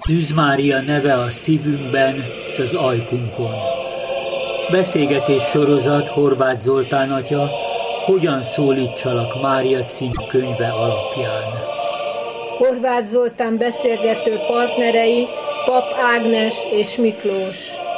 Szűz Mária neve a szívünkben és az ajkunkon. Beszélgetés sorozat Horváth Zoltán atya Hogyan szólítsalak Mária című könyve alapján. Horváth Zoltán beszélgető partnerei Pap Ágnes és Miklós.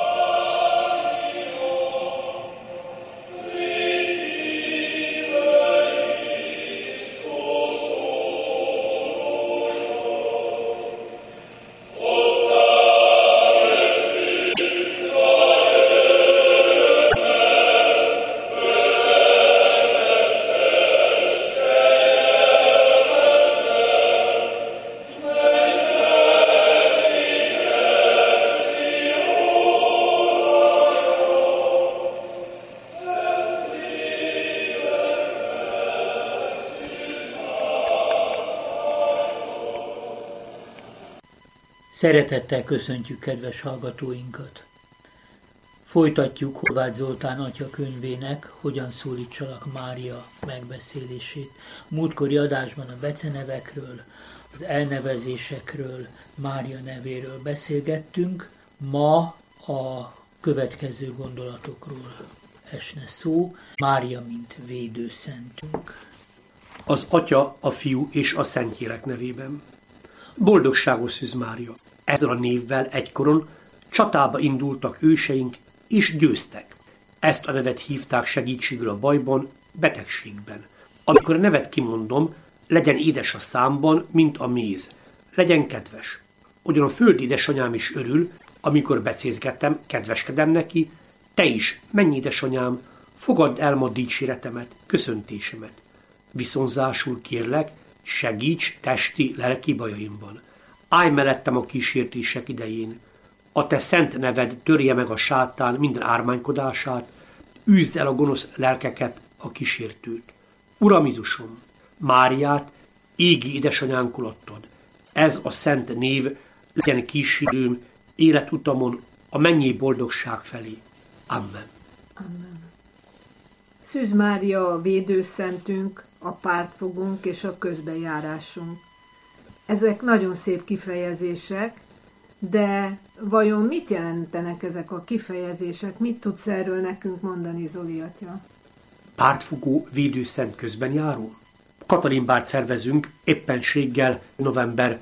Szeretettel köszöntjük kedves hallgatóinkat. Folytatjuk Horváth Zoltán atya könyvének Hogyan szólítsalak Mária megbeszélését. Múltkori adásban a becenevekről, az elnevezésekről, Mária nevéről beszélgettünk. Ma a következő gondolatokról esne szó. Mária, mint védőszentünk. Az Atya, a Fiú és a Szentlélek nevében. Boldogságos Szűz Mária! Ezzel a névvel egykoron csatába indultak őseink, és győztek. Ezt a nevet hívták segítségül a bajban, betegségben. Amikor a nevet kimondom, legyen édes a számban, mint a méz. Legyen kedves. Ugyan a földi édesanyám is örül, amikor becézgetem, kedveskedem neki. Te is, menj édesanyám, fogadd el ma dicséretemet, köszöntésemet. Viszonzásul kérlek, segíts testi, lelki bajaimban. Állj mellettem a kísértések idején. A te szent neved törje meg a sátán minden ármánykodását, űzd el a gonosz lelkeket, a kísértőt. Uram Jézusom, Máriát égi édesanyánkul adtad. Ez a szent név legyen kísérőm életutamon a mennyei boldogság felé. Amen. Amen. Szűz Mária a védőszentünk, a pártfogunk és a közbejárásunk. Ezek nagyon szép kifejezések, de vajon mit jelentenek ezek a kifejezések? Mit tudsz erről nekünk mondani, Zoli atya? Pártfogó védőszent közben járó? Katalinbárt szervezünk éppenséggel november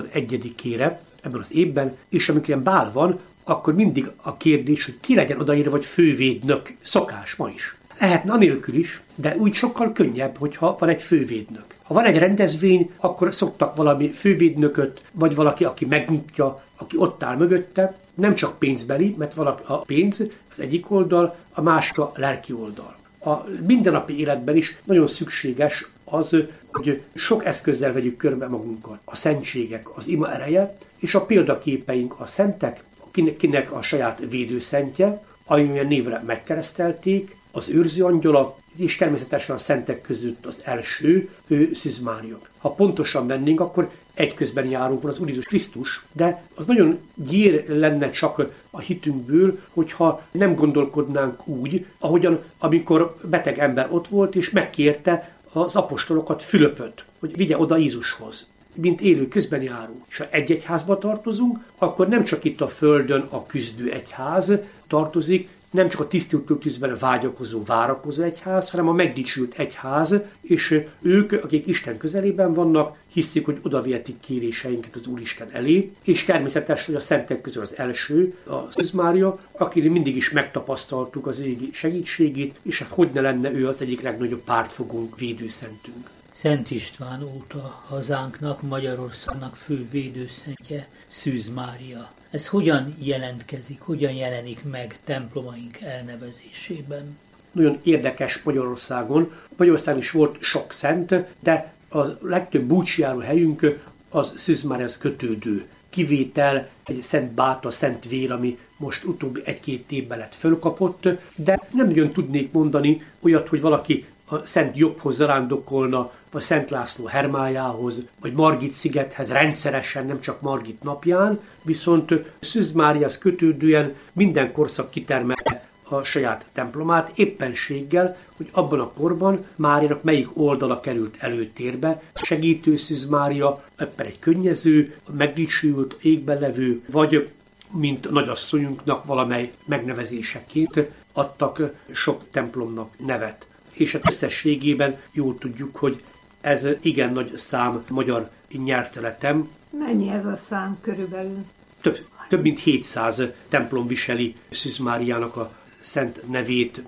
21-ére ebben az évben, és amikor ilyen bál van, akkor mindig a kérdés, hogy ki legyen odaírva, vagy fővédnök. Szokás ma is. Lehetne anélkül is, de úgy sokkal könnyebb, hogyha van egy fővédnök. Ha van egy rendezvény, akkor szoktak valami fővédnököt, vagy valaki, aki megnyitja, aki ott áll mögötte. Nem csak pénzbeli, mert valaki a pénz az egyik oldal, a másik a lelki oldal. A mindennapi életben is nagyon szükséges az, hogy sok eszközzel vegyük körbe magunkat. A szentségek, az ima ereje, és a példaképeink a szentek, kinek a saját védőszentje, amilyen névre megkeresztelték, az őrző angyala, és természetesen a szentek között az első, Szűz Mária. Ha pontosan vennénk, akkor egyközben járunk az Úr Jézus Krisztus, de az nagyon gyér lenne csak a hitünkből, hogyha nem gondolkodnánk úgy, ahogyan amikor beteg ember ott volt, és megkérte az apostolokat, Fülöpöt, hogy vigye oda Jézushoz. Mint élő közben járunk. És ha egy egyházba tartozunk, akkor nem csak itt a földön a küzdő egyház tartozik, nem csak a tisztult tűzben vágyakozó, várakozó egyház, hanem a megdicsült egyház, és ők, akik Isten közelében vannak, hiszik, hogy odavihetik kéréseinket az Úristen elé, és természetesen, hogy a szentek közül az első, a Szűz Mária, aki mindig is megtapasztaltuk az égi segítségét, és hát hogy ne lenne ő az egyik legnagyobb pártfogónk, védőszentünk. Szent István óta hazánknak, Magyarországnak fő védőszentje Szűz Mária. Ez hogyan jelentkezik, hogyan jelenik meg templomaink elnevezésében? Nagyon érdekes Magyarországon. Magyarországon is volt sok szent, de a legtöbb búcsjáró helyünk az Szűz Máriához kötődő. Kivétel egy Szent Báta, Szent Vér, ami most utóbbi 1-2 évben lett fölkapott, de nem nagyon tudnék mondani olyat, hogy valaki a Szent Jobbhoz zarándokolna, vagy Szent László Hermályához, vagy Margit szigethez rendszeresen, nem csak Margit napján, viszont Szűz Máriához kötődően minden korszak kitermelte a saját templomát, éppenséggel, hogy abban a korban Máriának melyik oldala került előtérbe, segítő Szűz Mária, éppen egy könnyező, megdicsült, égben levő, vagy mint nagyasszonyunknak valamely megnevezéseként adtak sok templomnak nevet. És hát összességében jól tudjuk, hogy ez igen nagy szám magyar nyelvteletem. Mennyi ez a szám körülbelül? Több mint 700 templom viseli Szűz Máriának a szent nevét.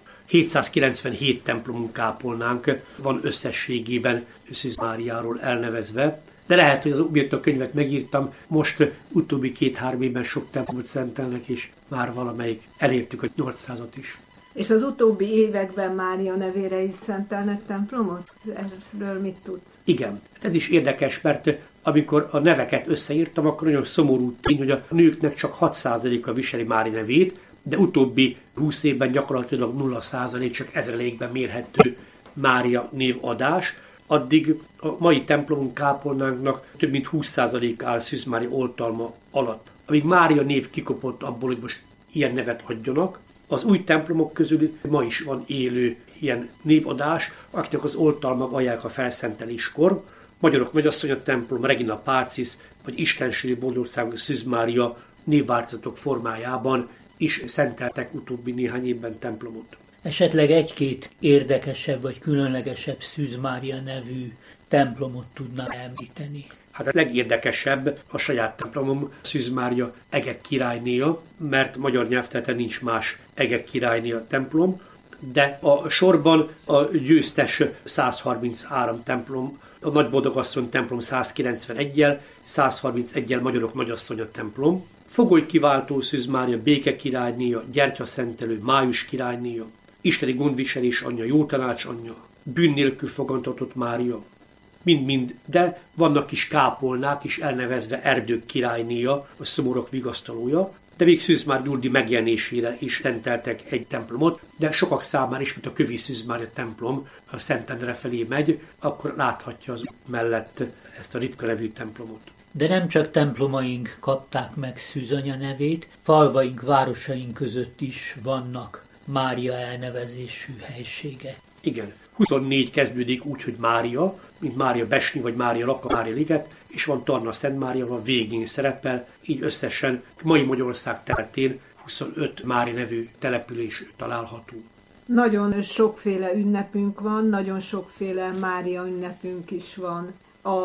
797 templomunk kápolnánk van összességében Szűz Máriáról elnevezve. De lehet, hogy az miatt a könyvet megírtam, most utóbbi 2-3 évben sok templomot szentelnek, és már valamelyik elértük a 800-at is. És az utóbbi években Mária nevére is szentelnek templomot? Erről mit tudsz? Igen, ez is érdekes, mert amikor a neveket összeírtam, akkor nagyon szomorú tény, hogy a nőknek csak 6%-a viseli Mária nevét, de utóbbi 20 évben gyakorlatilag 0%, csak ezrelékben mérhető Mária névadás. Addig a mai templomunk kápolnánknak több mint 20% áll Szűz Mária oltalma alatt. Amíg Mária név kikopott abból, hogy most ilyen nevet adjanak, az új templomok közül ma is van élő ilyen névadás, akinek az oltalmak vallják a felszenteléskor. Magyarok Nagyasszonya templom, Regina Pacis, vagy Istenségi Boldogságos Szűz Mária névváltozatok formájában is szenteltek utóbbi néhány évben templomot. Esetleg egy-két érdekesebb vagy különlegesebb Szűz Mária nevű templomot tudnak említeni? Hát a legérdekesebb a saját templomom, Szűz Mária Egek királynéja, mert magyar nyelvterületen nincs más Egek királynéja templom, de a sorban a győztes 133 templom, a Nagyboldogasszony templom 191-jel, 131-jel Magyarok Nagyasszonya templom, Fogoly kiváltó Szűz Mária Béke királynéja, Gyertyaszentelő Május királynéja, Isteni gondviselés anyja, Jó tanács anyja, bűn nélkül fogantatott Mária, mind-mind, de vannak kis kápolnák is elnevezve Erdők királynéja, a szomorok vigasztalója, de még Szűz Mária Gyurdi megjelenésére is szenteltek egy templomot, de sokak számára is, mint a Kövi Szűz Mária templom a Szentendre felé megy, akkor láthatja az út mellett ezt a ritka nevű templomot. De nem csak templomaink kapták meg Szűz anya nevét, falvaink, városaink között is vannak Mária elnevezésű helységek. Igen, 24 kezdődik úgy, hogy Mária, mint Mária Besni vagy Mária Laka, Mária Liget, és van Tarna Szent Mária, a végén szerepel, így összesen mai Magyarország területén 25 Mária nevű település található. Nagyon sokféle ünnepünk van, nagyon sokféle Mária ünnepünk is van. A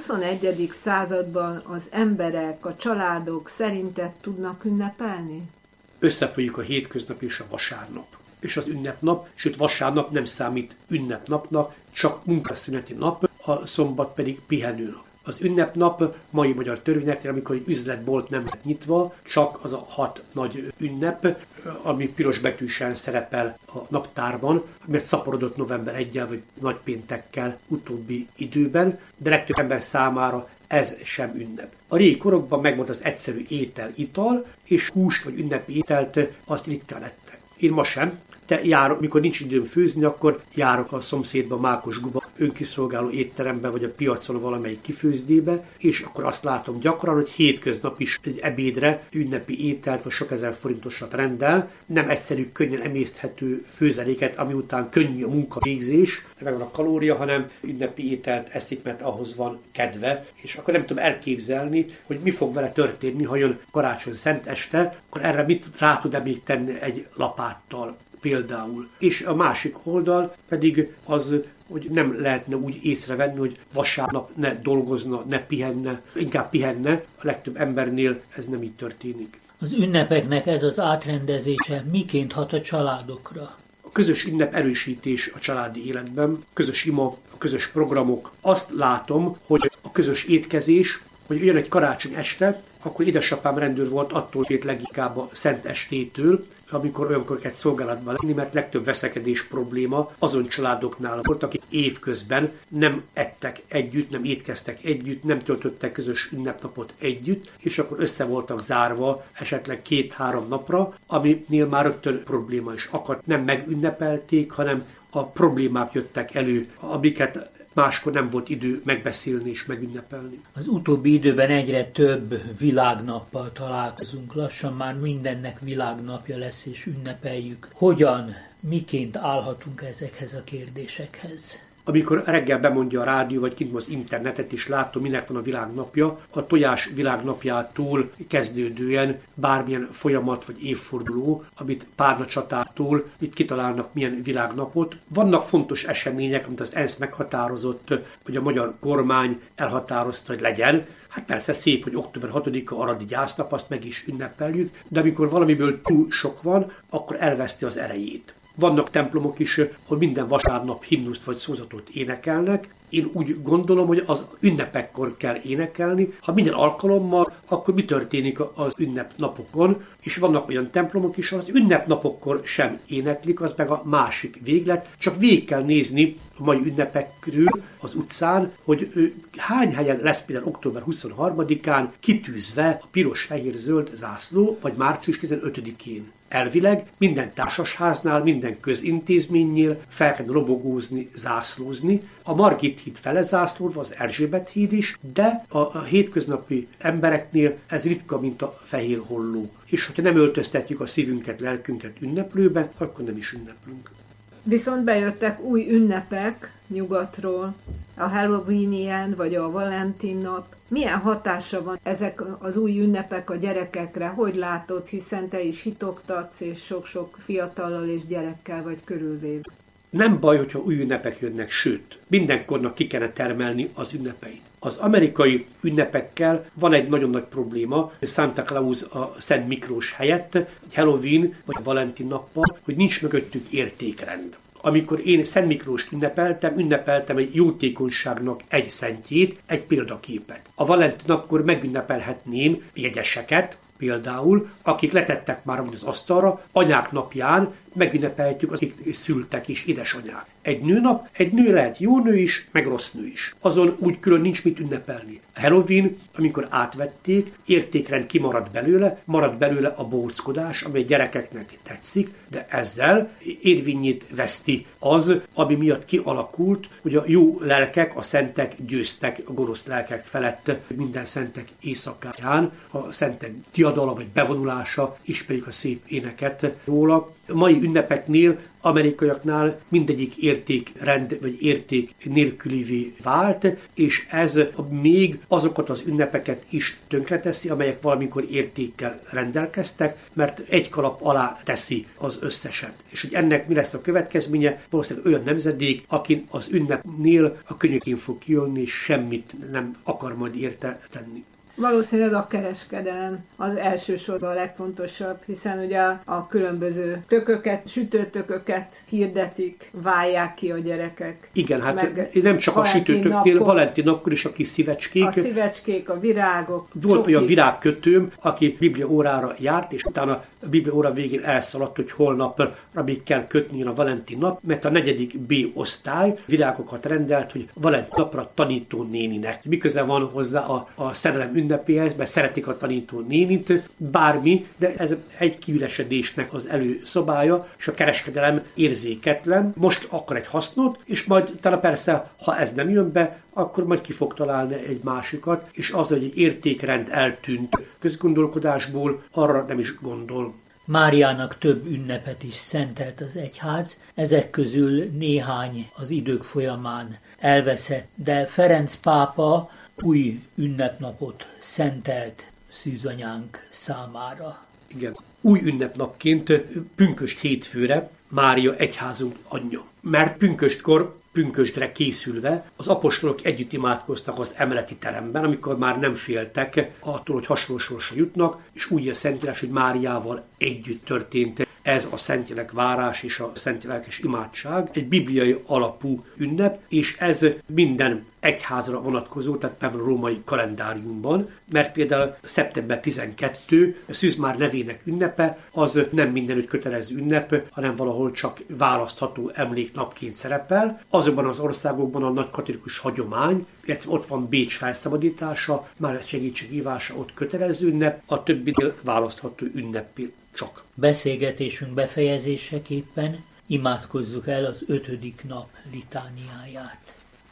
21. században az emberek, a családok szerinted tudnak ünnepelni? Összefolyik a hétköznap és a vasárnap. És az ünnepnap, sőt vasárnap nem számít ünnepnapnak, csak munkaszüneti nap, a szombat pedig pihenőnap. Az ünnepnap mai magyar törvények, amikor egy üzletbolt nem lett nyitva, csak az a 6 nagy ünnep, ami piros betűsen szerepel a naptárban, mert szaporodott november 1-jel vagy nagypéntekkel utóbbi időben, de legtöbb ember számára ez sem ünnep. A régi korokban megvolt az egyszerű étel, ital, és húst vagy ünnepi ételt azt ritkán ettek. Én ma sem, de járok, mikor nincs időm főzni, akkor járok a szomszédba, Mákosguba önkiszolgáló étterembe, vagy a piacon valamelyik kifőzdébe, és akkor azt látom gyakran, hogy hétköznap is egy ebédre ünnepi ételt, vagy sok ezer forintosat rendel, nem egyszerű, könnyen emészthető főzeléket, ami után könnyű a munkavégzés, megvan a kalória, hanem ünnepi ételt eszik, mert ahhoz van kedve, és akkor nem tudom elképzelni, hogy mi fog vele történni, ha jön karácsony szenteste, akkor erre mit rá tud-e még tenni egy lapáttal például. És a másik oldal pedig az, hogy nem lehetne úgy észrevenni, hogy vasárnap ne dolgozna, ne pihenne, inkább pihenne, a legtöbb embernél ez nem így történik. Az ünnepeknek ez az átrendezése miként hat a családokra? A közös ünnep erősítés a családi életben, közös ima, a közös programok. Azt látom, hogy a közös étkezés, hogy jön egy karácsony este, akkor édesapám rendőr volt, attól félt leginkább a szent estétől, amikor olyankor kell szolgálatban lenni, mert legtöbb veszekedés probléma azon családoknál volt, akik évközben nem ettek együtt, nem étkeztek együtt, nem töltöttek közös ünnepnapot együtt, és akkor össze voltak zárva esetleg 2-3 napra, aminél már rögtön probléma is akadt. Nem megünnepelték, hanem a problémák jöttek elő, amiket máskor nem volt idő megbeszélni és megünnepelni. Az utóbbi időben egyre több világnappal találkozunk. Lassan már mindennek világnapja lesz, és ünnepeljük. Hogyan, miként állhatunk ezekhez a kérdésekhez? Amikor reggel bemondja a rádió, vagy kint az internetet, és látom, minek van a világnapja, a tojás világnapjától kezdődően bármilyen folyamat vagy évforduló, amit párnacsatától itt kitalálnak milyen világnapot. Vannak fontos események, amit az ENSZ meghatározott, hogy a magyar kormány elhatározta, hogy legyen. Hát persze szép, hogy október 6-a aradi gyásznap, azt meg is ünnepeljük, de amikor valamiből túl sok van, akkor elveszti az erejét. Vannak templomok is, hogy minden vasárnap himnuszt vagy szózatot énekelnek. Én úgy gondolom, hogy az ünnepekkor kell énekelni. Ha minden alkalommal, akkor mi történik az ünnepnapokon? És vannak olyan templomok is, az ünnepnapokkor sem éneklik, az meg a másik véglet. Csak végig kell nézni a mai ünnepekről az utcán, hogy hány helyen lesz például október 23-án kitűzve a piros-fehér-zöld zászló, vagy március 15-én. Elvileg minden társasháznál, minden közintézménynél fel kell robogózni, zászlózni. A Margit híd fele zászlódva, az Erzsébet híd is, de a hétköznapi embereknél ez ritka, mint a fehér holló. És hogyha nem öltöztetjük a szívünket, lelkünket ünneplőben, akkor nem is ünneplünk. Viszont bejöttek új ünnepek nyugatról, a Halloween vagy a Valentin nap. Milyen hatása van ezek az új ünnepek a gyerekekre? Hogy látod, hiszen te is hitoktatsz, és sok-sok fiatallal és gyerekkel vagy körülvéve. Nem baj, hogyha új ünnepek jönnek, sőt, mindenkornak ki kellene termelni az ünnepeit. Az amerikai ünnepekkel van egy nagyon nagy probléma, Santa Claus a Szent Miklós helyett, Halloween vagy a Valentin nappal, hogy nincs mögöttük értékrend. Amikor én Szent Miklóst ünnepeltem egy jótékonyságnak egy szentjét, egy példaképet. A Valentin napkor megünnepelhetném jegyeseket, például, akik letettek már az asztalra, anyák napján megünnepelhetjük, akik szültek is, édesanyák. Egy nőnap, egy nő lehet jó nő is, meg rossz nő is. Azon úgy külön nincs mit ünnepelni. A Halloween, amikor átvették, értékrend marad belőle a bóckodás, amely gyerekeknek tetszik, de ezzel érvényét veszti az, ami miatt kialakult, hogy a jó lelkek, a szentek győztek a gonosz lelkek felett minden szentek éjszakáján. A szentek diadala vagy bevonulása, ismerjük a szép éneket róla. A mai ünnepeknél, amerikaiaknál mindegyik értékrend vagy érték nélkülivé vált, és ez még azokat az ünnepeket is tönkreteszi, amelyek valamikor értékkel rendelkeztek, mert egy kalap alá teszi az összeset. És hogy ennek mi lesz a következménye? Valószínűleg olyan nemzedék, aki az ünnepnél a könnyekén fog kijönni, és semmit nem akar majd érte tenni. Valószínűleg a kereskedelem az elsősorban a legfontosabb, hiszen ugye a különböző tököket, sütőtököket hirdetik, válják ki a gyerekek. Igen, hát nem csak a sütőtöknél, Valentin napkor is a kis szívecskék. A szívecskék, a virágok. Volt olyan virágkötőm, aki Biblia órára járt, és utána a Biblia óra végén elszaladt, hogy holnapra még kell kötni a Valentin nap, mert a 4. B osztály virágokat rendelt, hogy Valentin napra tanító néninek. Miközben van hozzá a szerelem ünnepéhez, mert szeretik a tanító nénit, bármi, de ez egy kiüresedésnek az előszobája, és a kereskedelem érzéketlen. Most akar egy hasznot, és majd utána persze, ha ez nem jön be, akkor majd ki fog találni egy másikat, és az, hogy egy értékrend eltűnt közgondolkodásból, arra nem is gondol. Máriának több ünnepet is szentelt az egyház, ezek közül néhány az idők folyamán elveszett, de Ferenc pápa új ünnepnapot szentelt szűzanyánk számára. Igen. Új ünnepnapként pünkösd hétfőre Mária egyházunk anyja. Mert pünköstkor, pünkösdre készülve az apostolok együtt imádkoztak az emeleti teremben, amikor már nem féltek attól, hogy hasonló sorsra jutnak, és úgy a Szentírás, hogy Máriával együtt történt ez a Szentjelek várás és a Szentjelekes imádság. Egy bibliai alapú ünnep, és ez minden egyházra vonatkozó, tehát például a római kalendáriumban, mert például szeptember 12, a Szűzmár nevének ünnepe, az nem mindenütt kötelező ünnep, hanem valahol csak választható emléknapként szerepel. Azokban az országokban a nagy katolikus hagyomány, illetve ott van Bécs felszabadítása, már segítségívása ott kötelező ünnep, a többinél választható ünnepé csak. Beszélgetésünk befejezéseképpen imádkozzuk el az 5. nap litániáját.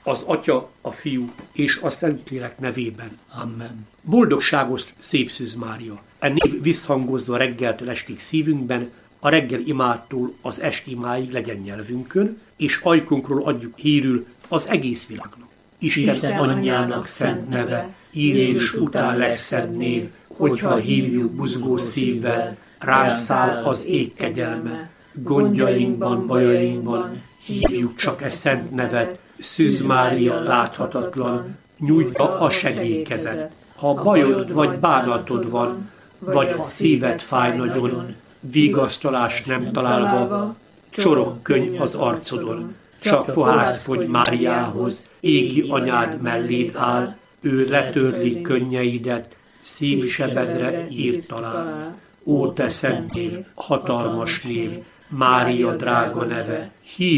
az Atya, a Fiú és a Szentlélek nevében. Amen. Boldogságos szép Szűz Mária! E név visszhangozva reggeltől estig szívünkben, a reggel imádtól az esti imáig legyen nyelvünkön, és ajkunkról adjuk hírül az egész világnak. Isten anyjának szent neve, Jézus után legszebb név, hogyha hívjuk buzgó szívvel, ránk száll az ég kegyelme. Gondjainkban, bajainkban, hívjuk csak e szent nevet, Szűz Mária láthatatlan, nyújtja a segélykezet. Ha bajod vagy bánatod van, vagy ha szíved fáj nagyon, vigasztalás nem találva, csorog könny az arcodon. Csak fohászkodj Máriához, égi anyád melléd áll, ő letörli könnyeidet, szívsebedre írt talál. Ó, te szent név, hatalmas név, Mária drága neve,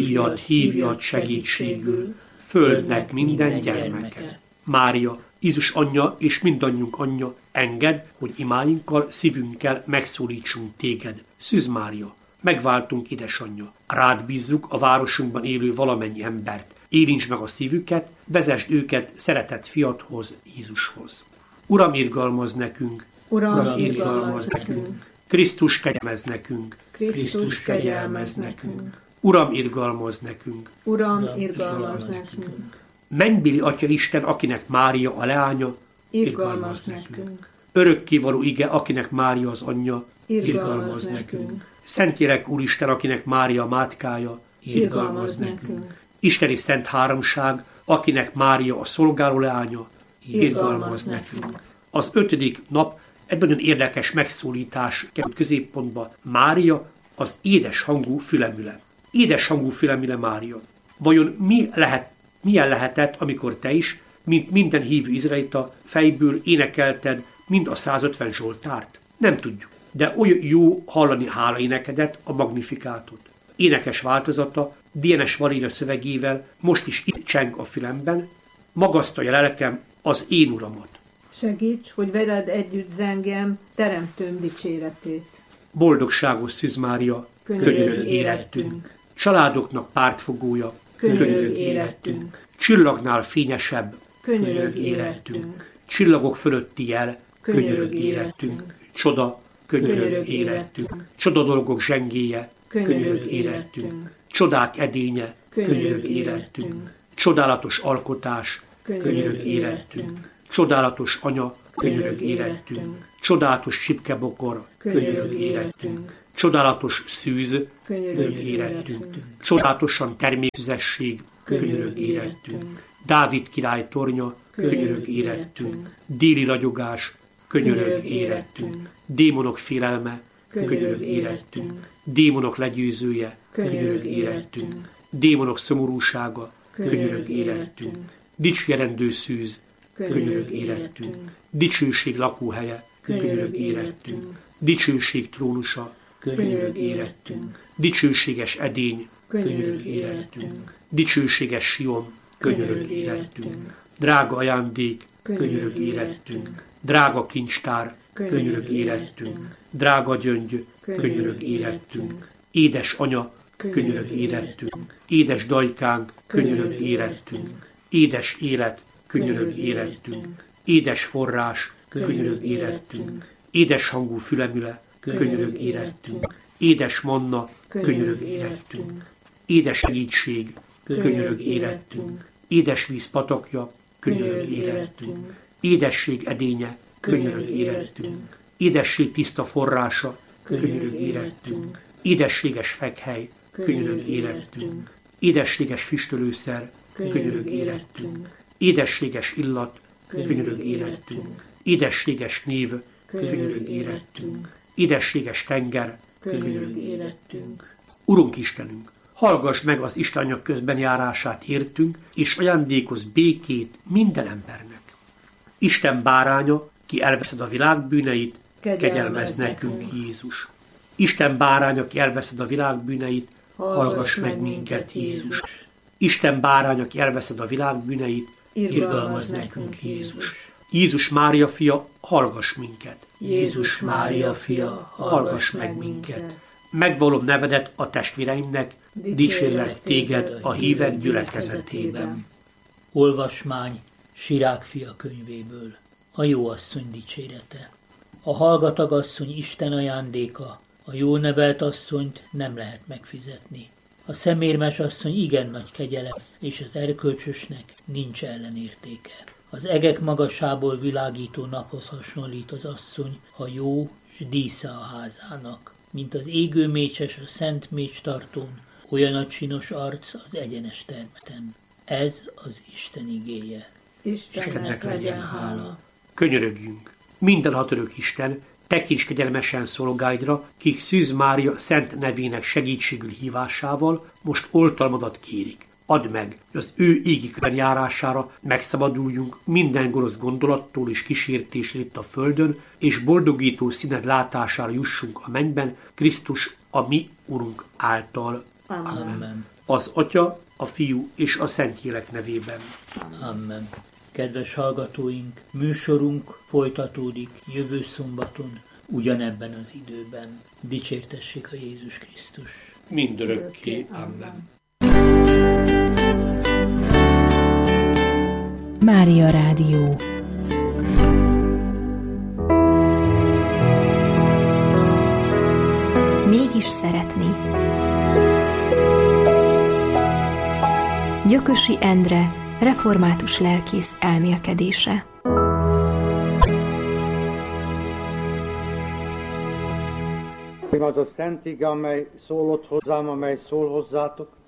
hívjad segítségül, földnek minden gyermeke. Mária, Jézus anyja és mindannyiunk anyja, engedd, hogy imáinkkal, szívünkkel megszólítsunk téged. Szűz Mária, megváltunk, édesanyja. Rád bízzuk a városunkban élő valamennyi embert. Érintsd meg a szívüket, vezesd őket szeretett fiadhoz, Jézushoz. Uram, irgalmazz nekünk! Uram, irgalmazz nekünk! Krisztus, kegyelmezz nekünk! Krisztus, kegyelmezz nekünk! Uram, irgalmazz nekünk! Uram, irgalmazz nekünk! Mennybéli Atya Isten, akinek Mária a leánya, Irgalmazz nekünk! Örökkévaló ige, akinek Mária az anyja, irgalmazz nekünk! Szentlélek Úristen, akinek Mária a mátkája, Irgalmazz nekünk! Isteni Szent Háromság, akinek Mária a szolgáló leánya, irgalmazz nekünk! Az 5. nap egy nagyon érdekes megszólítás került középpontba. Mária az édes hangú fülemüle. Édes hangú fülemüle Mária. Vajon milyen lehetett, amikor te is, mint minden hívő izraelita, fejből énekelted mind a 150 Zsoltárt? Nem tudjuk. De olyan jó hallani hálaénekedet, a Magnifikátot. Énekes változata, Dienes Valéria szövegével most is itt cseng a fülemben, magasztalja lelkem az én Uramat. Segíts, hogy veled együtt zengem teremtőm dicséretét. Boldogságos Szűz Mária, könyörög érettünk. Családoknak pártfogója, Könyörög érettünk. Csillagnál fényesebb, Könyörög érettünk. Csillagok fölötti jel, könyörög érettünk. Csoda, könyörög érettünk. Csoda dolgok zsengéje, könyörög érettünk. Csodák edénye, könyörög érettünk. Csodálatos alkotás, könyörög érettünk. Csodálatos anya, könyörög érettünk. Csodálatos csipkebokor, könyörög érettünk. Csodálatos szűz, könyörög érettünk. Csodálatosan természezesség, könyörög érettünk. Dávid király tornya, könyörög érettünk. Déli ragyogás, könyörög érettünk. Démonok félelme, könyörög érettünk. Démonok legyőzője, könyörög érettünk. Démonok szomorúsága, könyörög érettünk. Dicsérendő szűz, könyörög érettünk. Dicsőség lakóhelye, könyörög érettünk. Dicsőség trónusa, könyörög érettünk. Dicsőséges edény, könyörög érettünk. Dicsőséges Sion, könyörög érettünk. Drága ajándék, könyörög érettünk. Drága kincstár, könyörög érettünk. Drága gyöngy, könyörög érettünk. Édes anya, könyörög érettünk. Édes dajkánk, könyörög érettünk. Édes élet, könyörög érettünk. Édes forrás, könyörög érettünk. Édes hangú fülemüle, könyörög érettünk. Édes manna, könyörög érettünk. Édes segítség, könyörög érettünk. Édes víz patakja, könyörög érettünk. Édesség edénye, könyörög érettünk. Édesség tiszta forrása, könyörög érettünk. Édességes fekhely, könyörög érettünk. Édességes füstölőszer, könyörög érettünk. Édességes illat, könyörög érettünk. Édességes név, könyörög érettünk. Édességes tenger, könyörög érettünk. Urunk Istenünk, hallgass meg az Isten anyag közben járását értünk, és ajándékozz békét minden embernek. Isten báránya, ki elveszed a világ bűneit, kegyelmezz nekünk, Jézus. Isten báránya, ki elveszed a világ bűneit, hallgass meg minket, Jézus. Isten báránya, ki elveszed a világ bűneit, irgalmazz nekünk, Jézus. Jézus Mária fia, hallgass minket. Jézus Mária fia, hallgass meg minket. Megvallom nevedet a testvéreimnek, dicsérlek téged a hívek gyülekezetében. Olvasmány Sirák fia könyvéből. A jóasszony dicsérete. A hallgatag asszony Isten ajándéka, a jól nevelt asszonyt nem lehet megfizetni. A szemérmes asszony igen nagy kegyelem, és az erkölcsösnek nincs ellenértéke. Az egek magasából világító naphoz hasonlít az asszony, ha jó s dísze a házának. Mint az égő mécses a szent mécstartón, olyan a csinos arc az egyenes termeten. Ez az Isten igéje. Istennek legyen hála. Könyörögjünk! Mindenhatörök Isten, tekints kegyelmesen szolgáidra, kik Szűz Mária szent nevének segítségül hívásával most oltalmadat kérik. Add meg, hogy az ő égi járására megszabaduljunk minden gonosz gondolattól és kísértéstől itt a földön, és boldogító színed látására jussunk a mennyben, Krisztus, a mi Urunk által. Amen. Az Atya, a Fiú és a Szentlélek nevében. Amen. Kedves hallgatóink, műsorunk folytatódik jövő szombaton, ugyanebben az időben. Dicsértessék a Jézus Krisztus. Mindörökké. Amen. Mária Rádió. Mégis szeretni. Gyökösi Endre, református lelkész elmélkedése. Az a szent ige, amely szólott hozzám, amely szól hozzátok,